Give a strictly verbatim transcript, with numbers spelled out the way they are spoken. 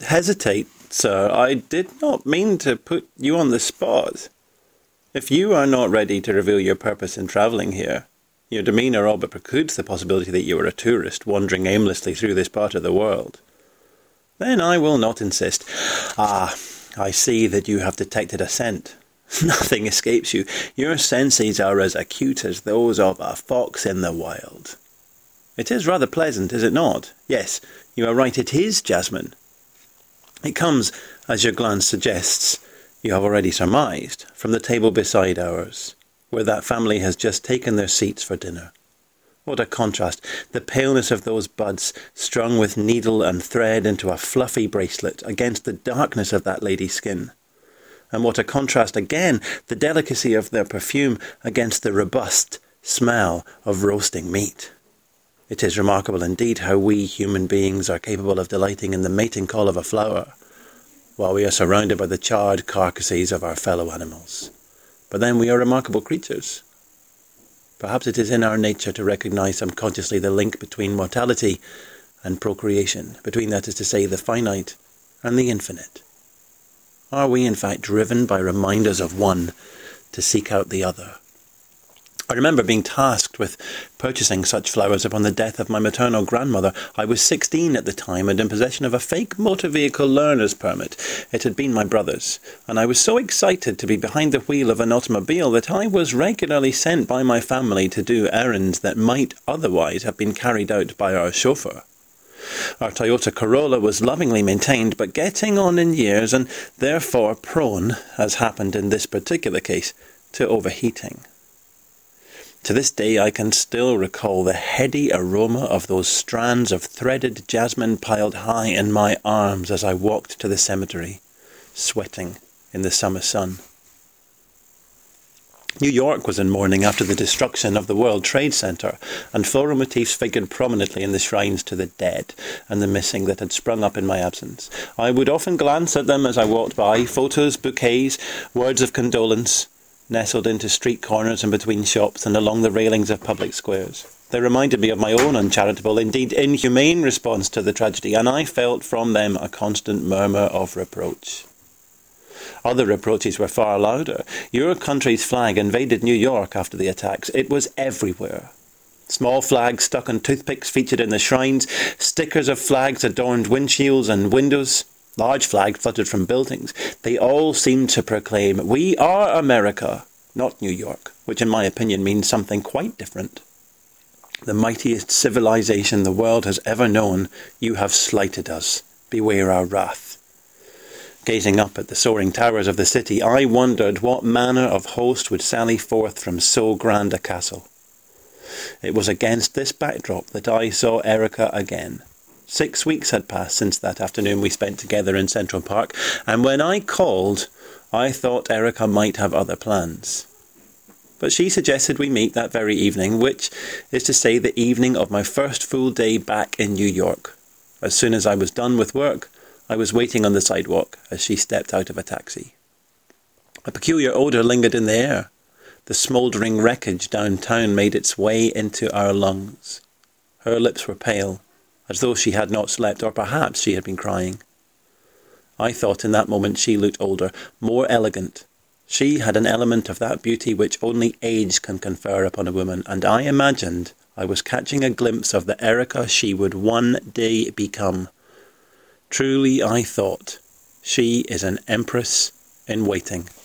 hesitate, sir. I did not mean to put you on the spot. If you are not ready to reveal your purpose in travelling here, your demeanour all but precludes the possibility that you are a tourist wandering aimlessly through this part of the world, then I will not insist. Ah, I see that you have detected a scent. Nothing escapes you. Your senses are as acute as those of a fox in the wild. It is rather pleasant, is it not? Yes, you are right, it is jasmine. It comes, as your glance suggests, you have already surmised, from the table beside ours, where that family has just taken their seats for dinner. What a contrast, the paleness of those buds, strung with needle and thread into a fluffy bracelet, against the darkness of that lady's skin. And what a contrast again, the delicacy of their perfume against the robust smell of roasting meat. It is remarkable indeed how we human beings are capable of delighting in the mating call of a flower, while we are surrounded by the charred carcasses of our fellow animals. But then we are remarkable creatures. Perhaps it is in our nature to recognise subconsciously the link between mortality and procreation, between, that is to say, the finite and the infinite. Are we in fact driven by reminders of one to seek out the other? I remember being tasked with purchasing such flowers upon the death of my maternal grandmother. I was sixteen at the time and in possession of a fake motor vehicle learner's permit. It had been my brother's, and I was so excited to be behind the wheel of an automobile that I was regularly sent by my family to do errands that might otherwise have been carried out by our chauffeur. Our Toyota Corolla was lovingly maintained, but getting on in years and therefore prone, as happened in this particular case, to overheating. To this day I can still recall the heady aroma of those strands of threaded jasmine piled high in my arms as I walked to the cemetery, sweating in the summer sun. New York was in mourning after the destruction of the World Trade Center, and floral motifs figured prominently in the shrines to the dead and the missing that had sprung up in my absence. I would often glance at them as I walked by, photos, bouquets, words of condolence, nestled into street corners and between shops and along the railings of public squares. They reminded me of my own uncharitable, indeed inhumane response to the tragedy, and I felt from them a constant murmur of reproach. Other reproaches were far louder. Your country's flag invaded New York after the attacks. It was everywhere. Small flags stuck on toothpicks featured in the shrines. Stickers of flags adorned windshields and windows. Large flags fluttered from buildings. They all seemed to proclaim, "We are America, not New York," which in my opinion means something quite different. The mightiest civilization the world has ever known, you have slighted us. Beware our wrath. Gazing up at the soaring towers of the city, I wondered what manner of host would sally forth from so grand a castle. It was against this backdrop that I saw Erica again. Six weeks had passed since that afternoon we spent together in Central Park, and when I called, I thought Erica might have other plans. But she suggested we meet that very evening, which is to say the evening of my first full day back in New York. As soon as I was done with work, I was waiting on the sidewalk as she stepped out of a taxi. A peculiar odour lingered in the air. The smouldering wreckage downtown made its way into our lungs. Her lips were pale, as though she had not slept, or perhaps she had been crying. I thought in that moment she looked older, more elegant. She had an element of that beauty which only age can confer upon a woman, and I imagined I was catching a glimpse of the Erica she would one day become. Truly, I thought, she is an empress in waiting.